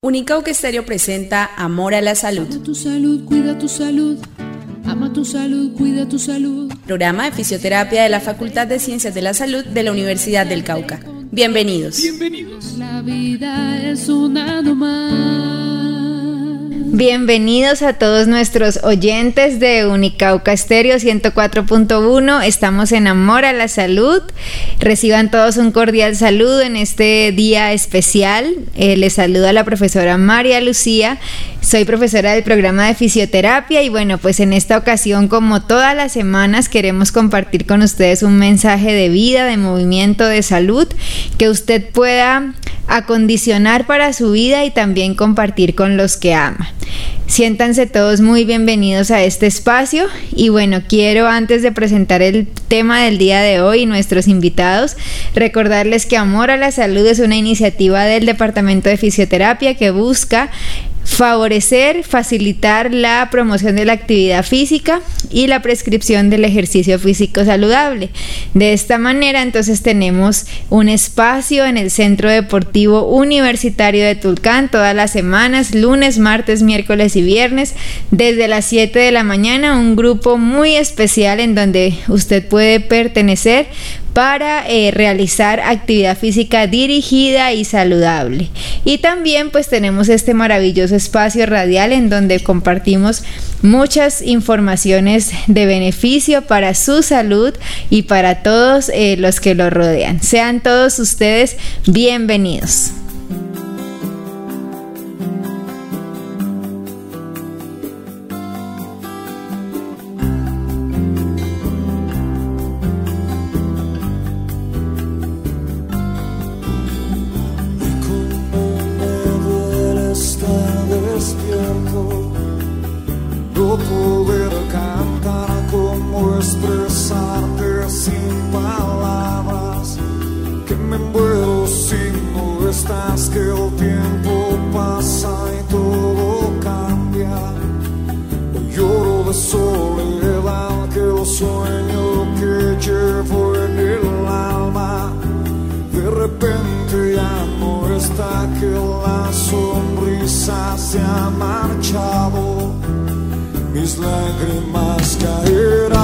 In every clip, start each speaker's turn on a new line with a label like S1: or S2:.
S1: Unicauca Estéreo presenta Amor a la Salud.
S2: Ama tu salud, cuida tu salud. Ama tu salud, cuida tu salud.
S1: Programa de fisioterapia de la Facultad de Ciencias de la Salud de la Universidad del Cauca. Bienvenidos.
S2: La vida es una nomás.
S3: Bienvenidos a todos nuestros oyentes de Unicauca Estéreo 104.1. Estamos en Amor a la Salud. Reciban todos un cordial saludo en este día especial. Les saluda la profesora María Lucía. Soy profesora del programa de fisioterapia y bueno, pues en esta ocasión, como todas las semanas, queremos compartir con ustedes un mensaje de vida, de movimiento, de salud, que usted pueda acondicionar para su vida y también compartir con los que ama. Siéntanse todos muy bienvenidos a este espacio y bueno, quiero antes de presentar el tema del día de hoy y nuestros invitados, recordarles que Amor a la Salud es una iniciativa del Departamento de Fisioterapia que busca favorecer, facilitar la promoción de la actividad física y la prescripción del ejercicio físico saludable. De esta manera, entonces, tenemos un espacio en el Centro Deportivo Universitario de Tulcán todas las semanas, lunes, martes, miércoles y viernes, desde las 7 de la mañana, un grupo muy especial en donde usted puede pertenecer para realizar actividad física dirigida y saludable. Y también pues tenemos este maravilloso espacio radial en donde compartimos muchas informaciones de beneficio para su salud y para todos los que lo rodean. Sean todos ustedes bienvenidos.
S4: No poder cantar como expresarte sin palabras, que me muero si no estás, que el tiempo pasa y todo cambia. Hoy lloro de soledad, que el sueño que llevo en el alma de repente ya no está, que la sonrisa se ha marchado. Mis lágrimas caerán,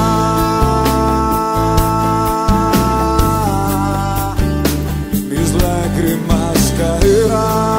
S4: mis lágrimas caerán.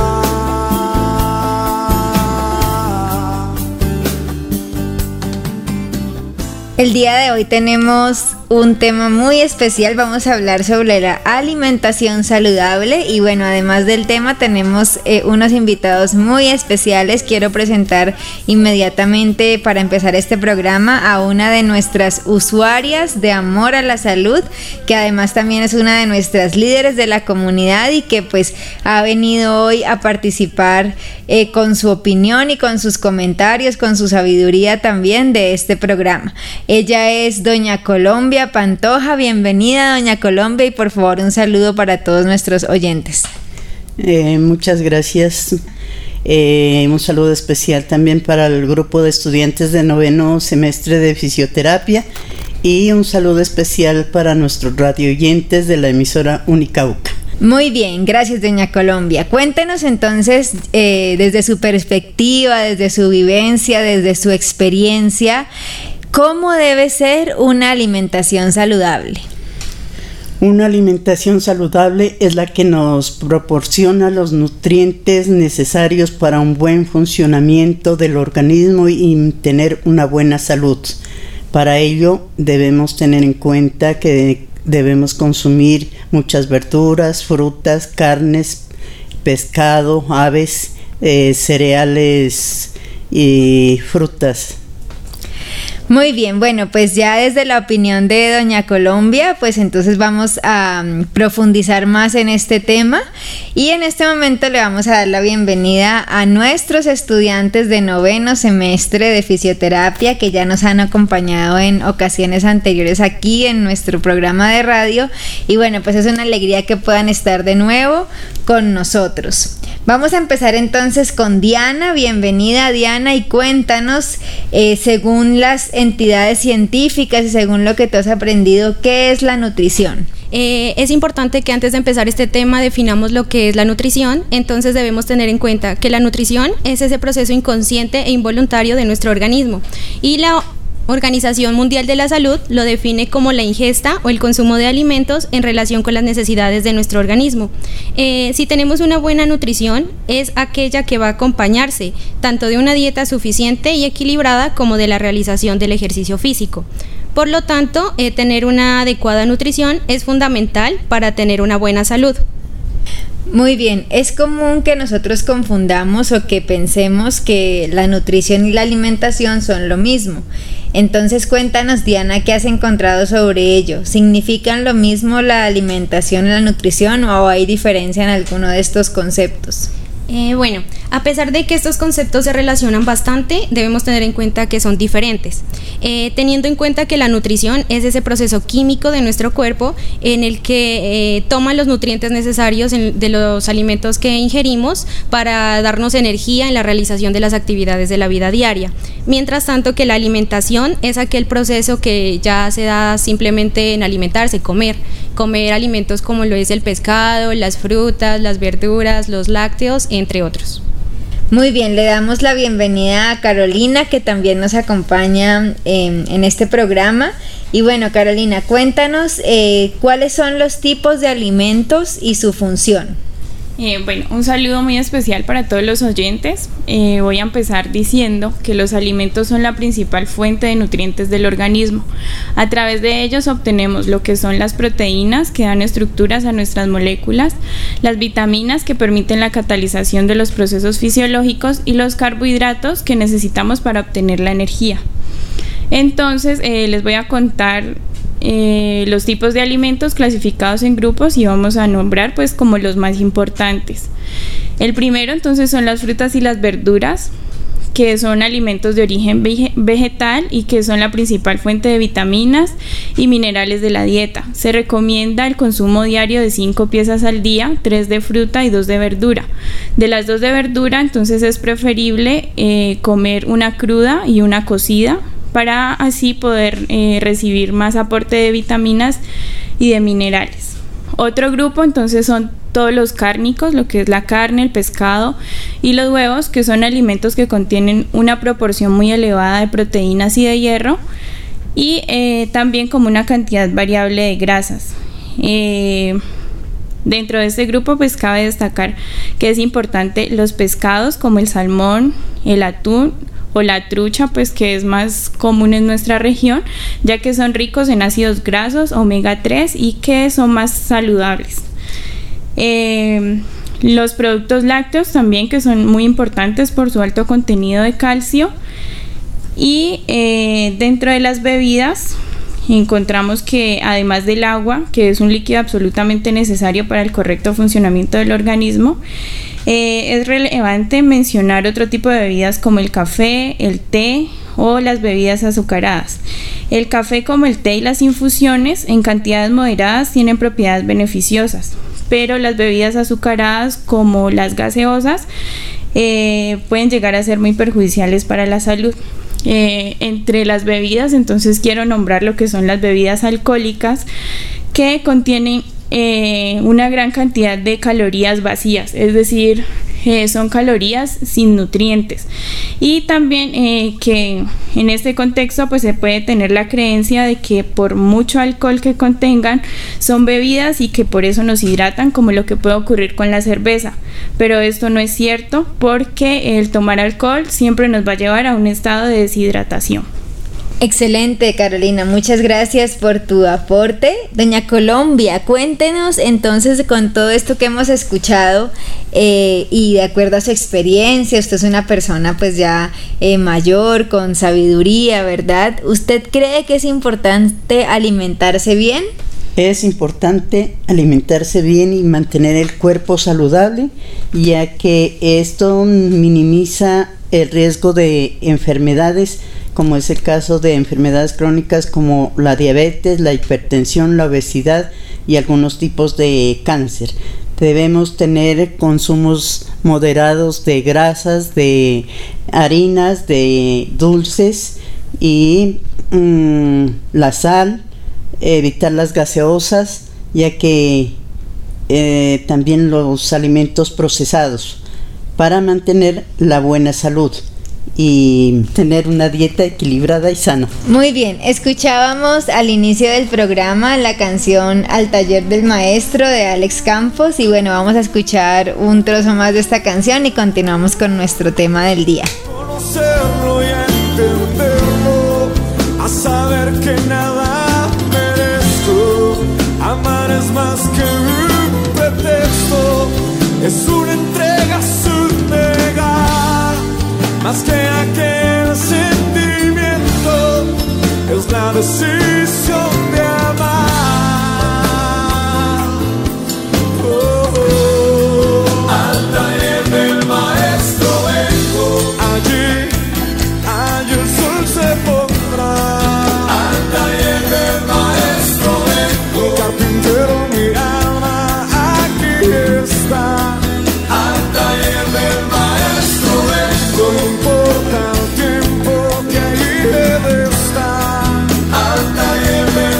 S3: El día de hoy tenemos un tema muy especial. Vamos a hablar sobre la alimentación saludable y bueno, además del tema tenemos unos invitados muy especiales. Quiero presentar inmediatamente, para empezar este programa, a una de nuestras usuarias de Amor a la Salud, que además también es una de nuestras líderes de la comunidad y que pues ha venido hoy a participar con su opinión y con sus comentarios, con su sabiduría también de este programa. Ella es Doña Colombia Pantoja. Bienvenida, Doña Colombia, y por favor un saludo para todos nuestros oyentes.
S5: Muchas gracias. Un saludo especial también para el grupo de estudiantes de noveno semestre de fisioterapia y un saludo especial para nuestros radio oyentes de la emisora Unicauca.
S3: Muy bien, gracias, Doña Colombia. Cuéntenos entonces, desde su perspectiva, desde su vivencia, desde su experiencia, ¿cómo debe ser una alimentación saludable?
S5: Una alimentación saludable es la que nos proporciona los nutrientes necesarios para un buen funcionamiento del organismo y tener una buena salud. Para ello debemos tener en cuenta que debemos consumir muchas verduras, frutas, carnes, pescado, aves, cereales y frutas.
S3: Muy bien, bueno, pues ya desde la opinión de Doña Colombia, pues entonces vamos a profundizar más en este tema y en este momento le vamos a dar la bienvenida a nuestros estudiantes de noveno semestre de fisioterapia que ya nos han acompañado en ocasiones anteriores aquí en nuestro programa de radio y bueno, pues es una alegría que puedan estar de nuevo con nosotros. Vamos a empezar entonces con Diana. Bienvenida, Diana, y cuéntanos, según las entidades científicas y según lo que tú has aprendido, ¿qué es la nutrición?
S6: Es importante que antes de empezar este tema definamos lo que es la nutrición. Entonces debemos tener en cuenta que la nutrición es ese proceso inconsciente e involuntario de nuestro organismo, y la Organización Mundial de la Salud lo define como la ingesta o el consumo de alimentos en relación con las necesidades de nuestro organismo. Si tenemos una buena nutrición, es aquella que va a acompañarse tanto de una dieta suficiente y equilibrada como de la realización del ejercicio físico. Por lo tanto, tener una adecuada nutrición es fundamental para tener una buena salud.
S3: Muy bien, es común que nosotros confundamos o que pensemos que la nutrición y la alimentación son lo mismo. Entonces cuéntanos, Diana, ¿qué has encontrado sobre ello? ¿Significan lo mismo la alimentación y la nutrición o hay diferencia en alguno de estos conceptos?
S6: Bueno, a pesar de que estos conceptos se relacionan bastante, debemos tener en cuenta que son diferentes. Teniendo en cuenta que la nutrición es ese proceso químico de nuestro cuerpo en el que toma los nutrientes necesarios de los alimentos que ingerimos para darnos energía en la realización de las actividades de la vida diaria. Mientras tanto que la alimentación es aquel proceso que ya se da simplemente en alimentarse, comer alimentos como lo es el pescado, las frutas, las verduras, los lácteos, entre otros.
S3: Muy bien, le damos la bienvenida a Carolina, que también nos acompaña en este programa. Y bueno, Carolina, cuéntanos cuáles son los tipos de alimentos y su función.
S7: Bueno, un saludo muy especial para todos los oyentes. Voy a empezar diciendo que los alimentos son la principal fuente de nutrientes del organismo. A través de ellos obtenemos lo que son las proteínas, que dan estructuras a nuestras moléculas, las vitaminas, que permiten la catalización de los procesos fisiológicos, y los carbohidratos, que necesitamos para obtener la energía. Entonces, les voy a contar los tipos de alimentos clasificados en grupos, y vamos a nombrar pues como los más importantes. El primero entonces son las frutas y las verduras, que son alimentos de origen vegetal y que son la principal fuente de vitaminas y minerales de la dieta. Se recomienda el consumo diario de 5 piezas al día, 3 de fruta y 2 de verdura. De las 2 de verdura, entonces es preferible comer una cruda y una cocida, para así poder recibir más aporte de vitaminas y de minerales. Otro grupo entonces son todos los cárnicos, lo que es la carne, el pescado y los huevos, que son alimentos que contienen una proporción muy elevada de proteínas y de hierro, y también como una cantidad variable de grasas. Dentro de este grupo pues cabe destacar que es importante los pescados como el salmón, el atún o la trucha, pues que es más común en nuestra región, ya que son ricos en ácidos grasos omega 3 y que son más saludables. Los productos lácteos también, que son muy importantes por su alto contenido de calcio. Y dentro de las bebidas encontramos que además del agua, que es un líquido absolutamente necesario para el correcto funcionamiento del organismo, es relevante mencionar otro tipo de bebidas como el café, el té o las bebidas azucaradas. El café, como el té y las infusiones en cantidades moderadas, tienen propiedades beneficiosas, pero las bebidas azucaradas como las gaseosas pueden llegar a ser muy perjudiciales para la salud. Entre las bebidas, entonces quiero nombrar lo que son las bebidas alcohólicas, que contienen una gran cantidad de calorías vacías, es decir, son calorías sin nutrientes. Y también que en este contexto pues se puede tener la creencia de que por mucho alcohol que contengan son bebidas y que por eso nos hidratan, como lo que puede ocurrir con la cerveza, pero esto no es cierto, porque el tomar alcohol siempre nos va a llevar a un estado de deshidratación.
S3: Excelente, Carolina, muchas gracias por tu aporte. Doña Colombia, cuéntenos entonces, con todo esto que hemos escuchado y de acuerdo a su experiencia, usted es una persona pues ya mayor, con sabiduría, ¿verdad? ¿Usted cree que es importante alimentarse bien?
S5: Es importante alimentarse bien y mantener el cuerpo saludable, ya que esto minimiza el riesgo de enfermedades, como es el caso de enfermedades crónicas como la diabetes, la hipertensión, la obesidad y algunos tipos de cáncer. Debemos tener consumos moderados de grasas, de harinas, de dulces y la sal, evitar las gaseosas, ya que también los alimentos procesados, para mantener la buena salud y tener una dieta equilibrada y sana.
S3: Muy bien, escuchábamos al inicio del programa la canción Al Taller del Maestro de Alex Campos y bueno, vamos a escuchar un trozo más de esta canción y continuamos con nuestro tema del día.
S4: Conocerlo y entenderlo, a saber que nada merezco. Amar es más que un pretexto, es una entrega sin negar. Más que aquel sentimiento, es la decisión de amar. Oh, oh. Al taller del maestro vengo, allí el sol se pondrá. Al taller del maestro vengo, carpintero mi alma, aquí está. Al taller del maestro vengo, no importa el tiempo que ahí debe estar. Al taller del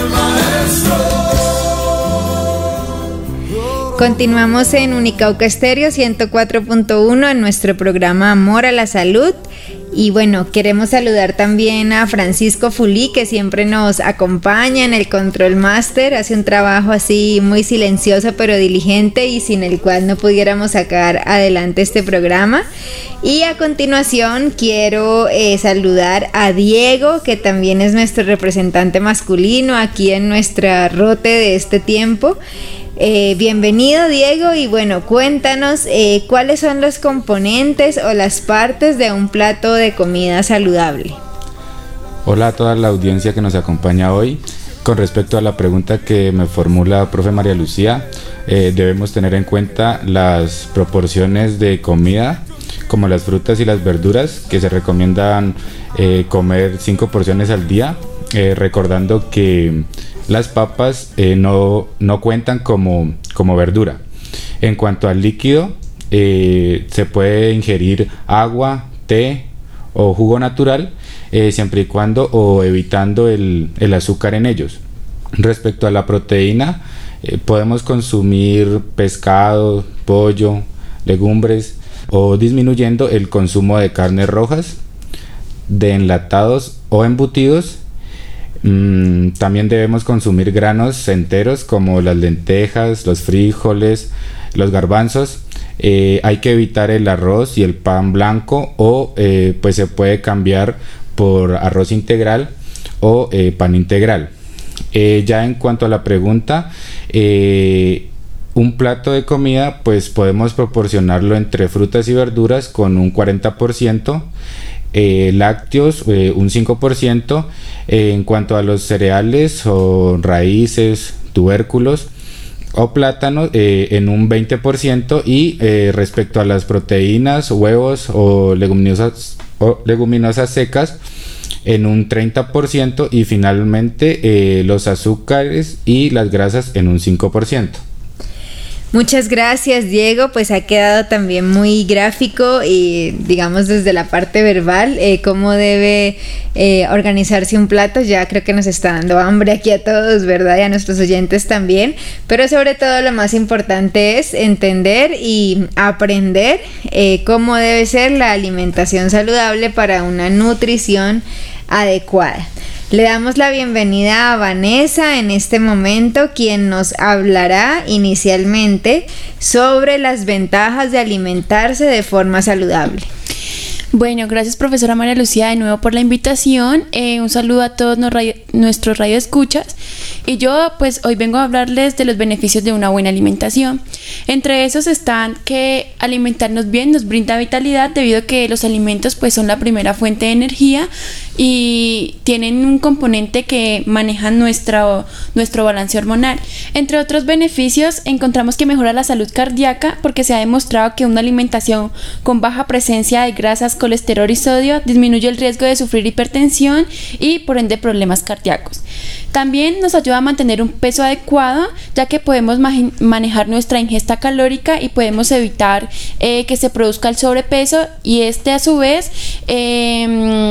S4: maestro.
S3: Continuamos en Unicauca Estéreo 104.1 en nuestro programa Amor a la Salud. Y bueno, queremos saludar también a Francisco Fulí, que siempre nos acompaña en el Control Master, hace un trabajo así muy silencioso pero diligente y sin el cual no pudiéramos sacar adelante este programa. Y a continuación quiero saludar a Diego, que también es nuestro representante masculino aquí en nuestra rote de este tiempo. Bienvenido, Diego, y bueno, cuéntanos cuáles son los componentes o las partes de un plato de comida saludable.
S8: Hola a toda la audiencia que nos acompaña hoy. Con respecto a la pregunta que me formula profe María Lucía, debemos tener en cuenta las proporciones de comida, como las frutas y las verduras, que se recomiendan comer 5 porciones al día, recordando que las papas no cuentan como verdura. En cuanto al líquido, se puede ingerir agua, té o jugo natural, siempre y cuando o evitando el azúcar en ellos. Respecto a la proteína, podemos consumir pescado, pollo, legumbres o disminuyendo el consumo de carnes rojas, de enlatados o embutidos. También debemos consumir granos enteros como las lentejas, los frijoles, los garbanzos. Hay que evitar el arroz y el pan blanco o pues se puede cambiar por arroz integral o pan integral. Ya en cuanto a la pregunta, un plato de comida pues podemos proporcionarlo entre frutas y verduras con un 40%, lácteos un 5%, en cuanto a los cereales o raíces, tubérculos o plátanos en un 20%, y respecto a las proteínas, huevos o leguminosas secas en un 30%, y finalmente los azúcares y las grasas en un 5%.
S3: Muchas gracias, Diego, pues ha quedado también muy gráfico y digamos desde la parte verbal cómo debe organizarse un plato. Ya creo que nos está dando hambre aquí a todos, ¿verdad? Y a nuestros oyentes también, pero sobre todo lo más importante es entender y aprender cómo debe ser la alimentación saludable para una nutrición adecuada. Le damos la bienvenida a Vanessa en este momento, quien nos hablará inicialmente sobre las ventajas de alimentarse de forma saludable.
S9: Bueno, gracias profesora María Lucía de nuevo por la invitación. Un saludo a todos nuestros radioescuchas. Y yo pues hoy vengo a hablarles de los beneficios de una buena alimentación. Entre esos están que alimentarnos bien nos brinda vitalidad, debido a que los alimentos pues son la primera fuente de energía y tienen un componente que manejan nuestro balance hormonal. Entre otros beneficios encontramos que mejora la salud cardíaca, porque se ha demostrado que una alimentación con baja presencia de grasas, colesterol y sodio disminuye el riesgo de sufrir hipertensión y por ende problemas cardíacos. También nos ayuda a mantener un peso adecuado, ya que podemos manejar nuestra ingesta calórica y podemos evitar que se produzca el sobrepeso, y este a su vez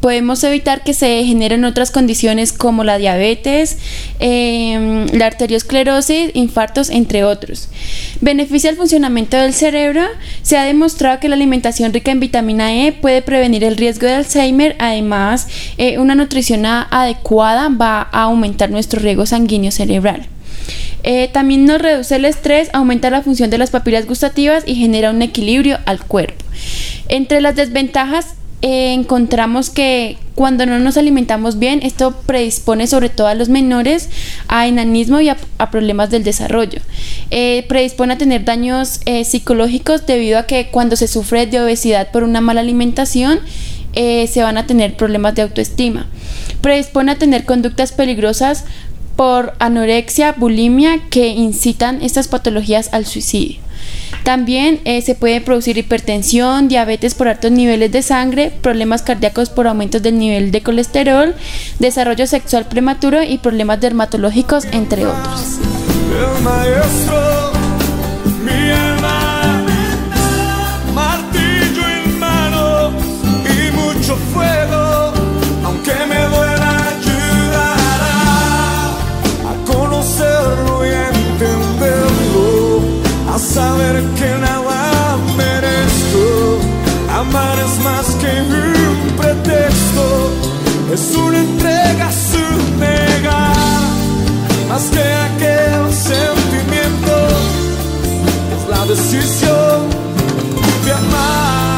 S9: podemos evitar que se generen otras condiciones como la diabetes, la arteriosclerosis, infartos, entre otros. Beneficia el funcionamiento del cerebro. Se ha demostrado que la alimentación rica en vitamina E puede prevenir el riesgo de Alzheimer. Además, una nutrición adecuada va a aumentar nuestro riego sanguíneo cerebral. También nos reduce el estrés, aumenta la función de las papilas gustativas y genera un equilibrio al cuerpo. Entre las desventajas encontramos que cuando no nos alimentamos bien, esto predispone sobre todo a los menores a enanismo y a problemas del desarrollo. Predispone a tener daños psicológicos debido a que cuando se sufre de obesidad por una mala alimentación, se van a tener problemas de autoestima. Predispone a tener conductas peligrosas por anorexia, bulimia, que incitan estas patologías al suicidio. También se puede producir hipertensión, diabetes por altos niveles de sangre, problemas cardíacos por aumentos del nivel de colesterol, desarrollo sexual prematuro y problemas dermatológicos, entre otros.
S4: El maestro, mi alma, martillo en mano y mucho fuego, aunque me duela, ayudará a conocerlo y a entenderlo, a saber que nada merezco. Amar es más que un pretexto, es una entrega sin negar, más que aquel sentimiento, es la decisión de amar.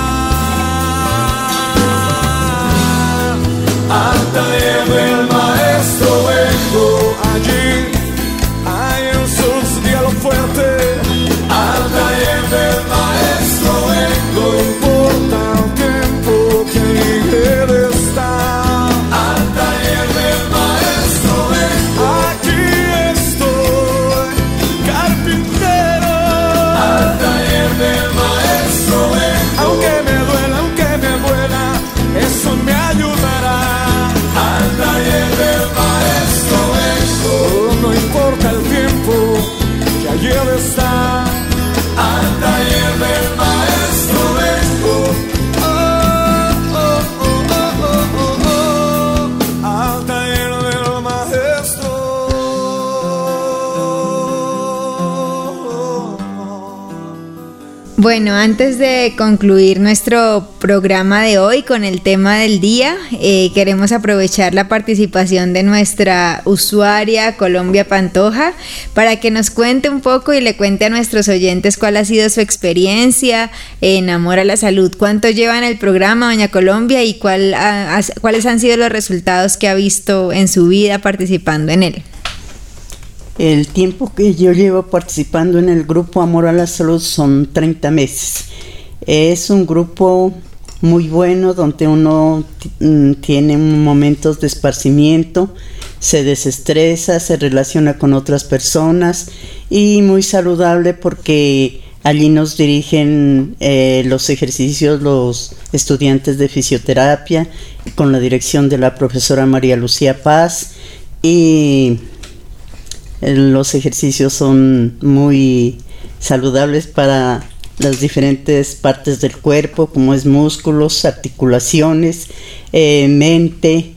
S4: Al taller del maestro vengo, allí hay el sol y a lo fuerte. Al taller del maestro vengo, no importa el tiempo que llegue de estar. Al taller del maestro vengo, aquí estoy, carpintero. Al taller del maestro vengo, aunque me duela, eso me ayudará. Al taller del maestro vengo, no importa el tiempo que allí de estar. Al taller del maestro vengo, al taller del maestro.
S3: Bueno, antes de concluir nuestro programa de hoy con el tema del día, queremos aprovechar la participación de nuestra usuaria Colombia Pantoja para que nos cuente un poco y le cuente a nuestros oyentes cuál ha sido su experiencia en Amor a la Salud. ¿Cuánto lleva en el programa, doña Colombia, y cuáles han sido los resultados que ha visto en su vida participando en él?
S5: El tiempo que yo llevo participando en el grupo Amor a la Salud son 30 meses. Es un grupo muy bueno donde uno tiene momentos de esparcimiento, se desestresa, se relaciona con otras personas y muy saludable porque allí nos dirigen los ejercicios los estudiantes de fisioterapia con la dirección de la profesora María Lucía Paz, y los ejercicios son muy saludables para las diferentes partes del cuerpo, como es músculos, articulaciones, mente.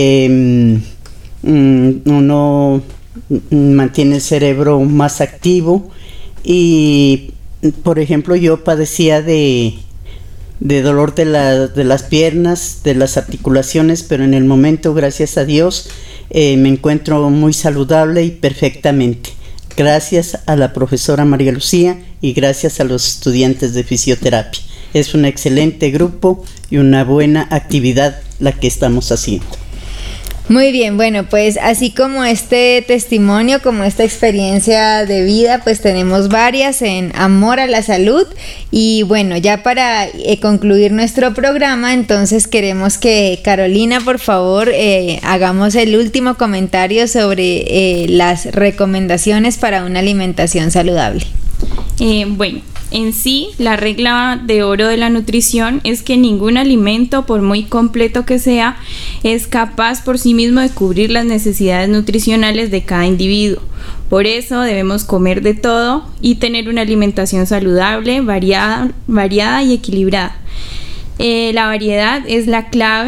S5: Uno mantiene el cerebro más activo y, por ejemplo, yo padecía de dolor de las piernas, de las articulaciones, pero en el momento, gracias a Dios, me encuentro muy saludable y perfectamente. Gracias a la profesora María Lucía y gracias a los estudiantes de fisioterapia. Es un excelente grupo y una buena actividad la que estamos haciendo.
S3: Muy bien, bueno, pues así como este testimonio, como esta experiencia de vida, pues tenemos varias en Amor a la Salud. Y bueno, ya para concluir nuestro programa, entonces queremos que Carolina, por favor, hagamos el último comentario sobre las recomendaciones para una alimentación saludable.
S7: Bueno, en sí, la regla de oro de la nutrición es que ningún alimento, por muy completo que sea, es capaz por sí mismo de cubrir las necesidades nutricionales de cada individuo. Por eso debemos comer de todo y tener una alimentación saludable, variada y equilibrada. La variedad es la clave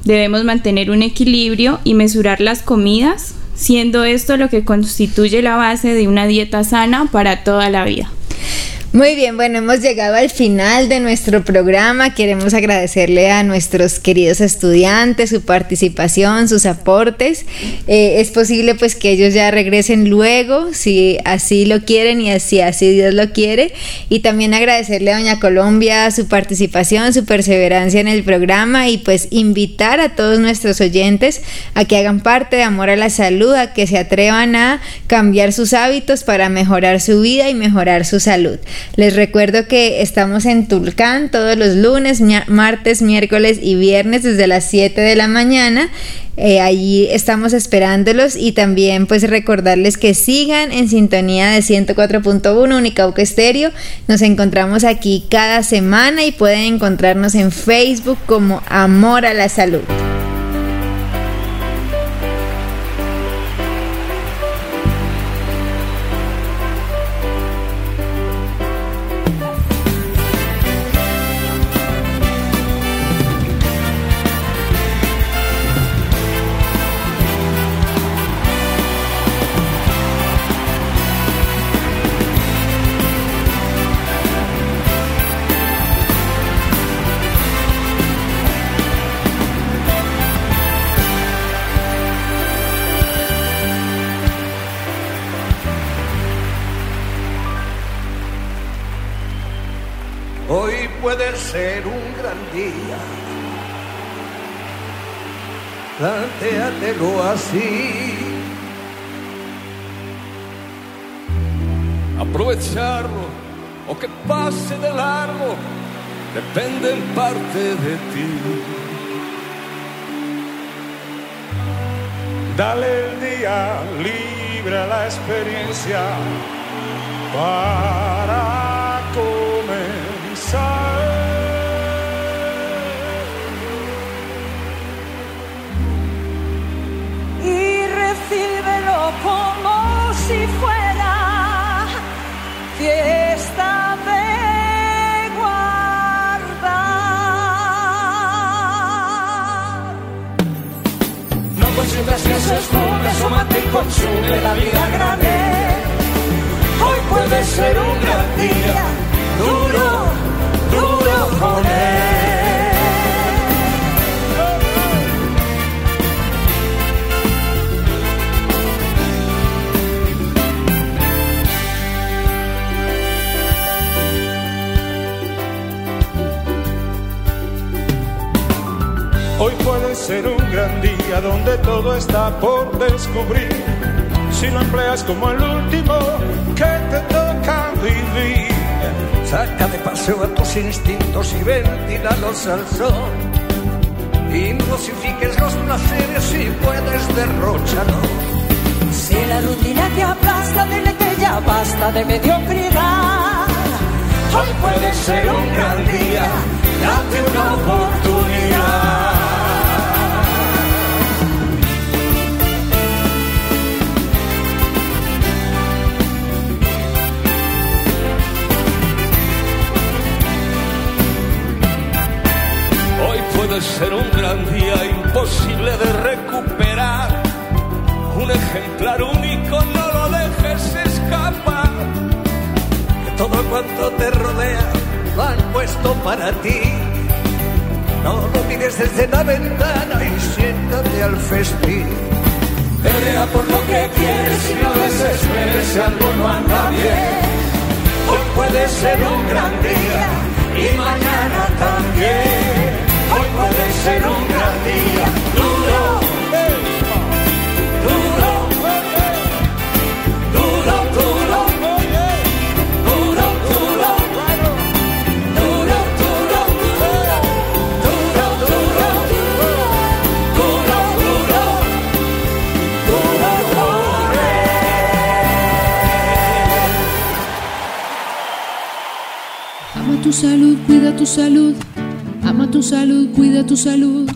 S7: Debemos mantener un equilibrio y mesurar las comidas, siendo esto lo que constituye la base de una dieta sana para toda la vida.
S3: Muy bien, bueno, hemos llegado al final de nuestro programa. Queremos agradecerle a nuestros queridos estudiantes su participación, sus aportes. Es posible pues que ellos ya regresen luego, si así lo quieren y así Dios lo quiere. Y también agradecerle a Doña Colombia su participación, su perseverancia en el programa y pues invitar a todos nuestros oyentes a que hagan parte de Amor a la Salud, a que se atrevan a cambiar sus hábitos para mejorar su vida y mejorar su salud. Les recuerdo que estamos en Tulcán todos los lunes, martes, miércoles y viernes desde las 7 de la mañana. Allí estamos esperándolos y también pues recordarles que sigan en sintonía de 104.1 Unicauca Estéreo. Nos encontramos aquí cada semana y pueden encontrarnos en Facebook como Amor a la Salud.
S4: Hoy puede ser un gran día, plantéatelo así. Aprovecharlo o que pase de largo depende en parte de ti. Dale el día libre a la experiencia para comenzar.
S10: Y recíbelo como si fuera fiesta de guardar.
S4: No consientas que se esfume, asómate y consume la vida grande. Hoy puede ser un gran día, duro, duro con él. Hoy puede ser un gran día donde todo está por descubrir. Si lo empleas como el último que te toca vivir, saca de paseo a tus instintos y ventílalos al sol. Y no dosifiques los placeres si puedes derróchalos.
S10: Si la rutina te aplasta, dile que ya basta de mediocridad.
S4: Hoy puede ser un gran día, date una oportunidad. Puede ser un gran día imposible de recuperar. Un ejemplar único, no lo dejes escapar. Que todo cuanto te rodea lo han puesto para ti. No lo mires desde la ventana y siéntate al festín. Pelea por lo que quieres y no desesperes si algo no anda bien. Hoy puede ser un gran día y mañana también. Hoy puede ser un gran día, duro, duro, duro, duro, duro, duro, duro, duro,
S2: Ama tu salud, cuida tu salud. Ama tu salud, cuida tu salud.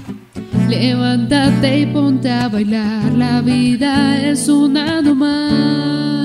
S2: Levántate y ponte a bailar. La vida es una nomás.